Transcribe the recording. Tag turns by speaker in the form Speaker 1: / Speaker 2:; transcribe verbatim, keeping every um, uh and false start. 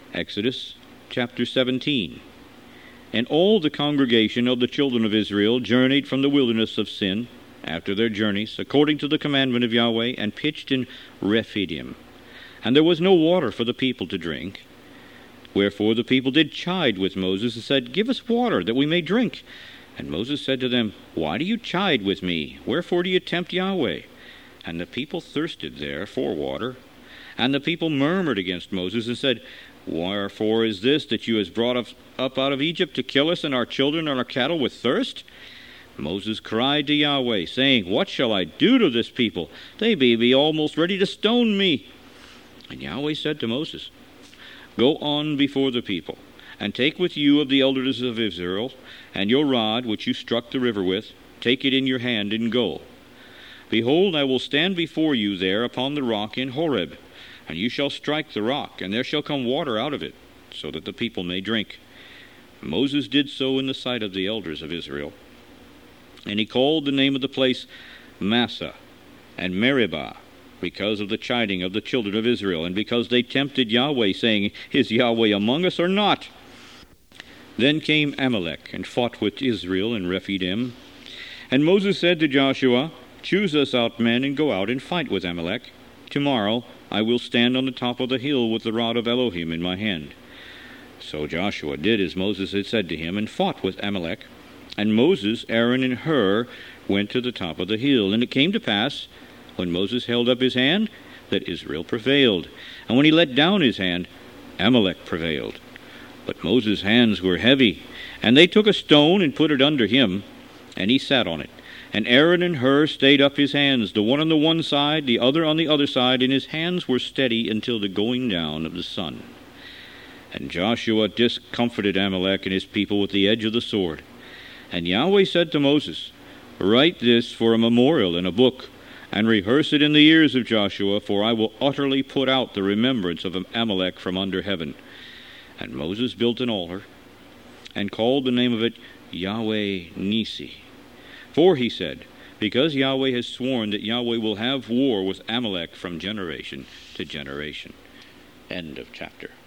Speaker 1: Exodus chapter seventeen. And all the congregation of the children of Israel journeyed from the wilderness of Sin, after their journeys, according to the commandment of Yahweh, and pitched in Rephidim. And there was no water for the people to drink. Wherefore the people did chide with Moses, and said, Give us water, that we may drink. And Moses said to them, Why do you chide with me? Wherefore do you tempt Yahweh? And the people thirsted there for water. And the people murmured against Moses, and said, Wherefore is this, that you has brought us up out of Egypt to kill us and our children and our cattle with thirst? Moses cried to Yahweh, saying, What shall I do to this people? They be, be almost ready to stone me. And Yahweh said to Moses, Go on before the people, and take with you of the elders of Israel, and your rod which you struck the river with, take it in your hand, and go. Behold, I will stand before you there upon the rock in Horeb, and you shall strike the rock, and there shall come water out of it, so that the people may drink. Moses did so in the sight of the elders of Israel. And he called the name of the place Massah and Meribah, because of the chiding of the children of Israel, and because they tempted Yahweh, saying, Is Yahweh among us or not? Then came Amalek, and fought with Israel in Rephidim. And Moses said to Joshua, Choose us out men, and go out and fight with Amalek. Tomorrow I will stand on the top of the hill with the rod of Elohim in my hand. So Joshua did as Moses had said to him, and fought with Amalek. And Moses, Aaron, and Hur went to the top of the hill. And it came to pass, when Moses held up his hand, that Israel prevailed. And when he let down his hand, Amalek prevailed. But Moses' hands were heavy, and they took a stone and put it under him, and he sat on it. And Aaron and Hur stayed up his hands, the one on the one side, the other on the other side, and his hands were steady until the going down of the sun. And Joshua discomfited Amalek and his people with the edge of the sword. And Yahweh said to Moses, Write this for a memorial in a book, and rehearse it in the ears of Joshua, for I will utterly put out the remembrance of Amalek from under heaven. And Moses built an altar, and called the name of it Yahweh Nisi. For, he said, Because Yahweh has sworn that Yahweh will have war with Amalek from generation to generation. End of chapter.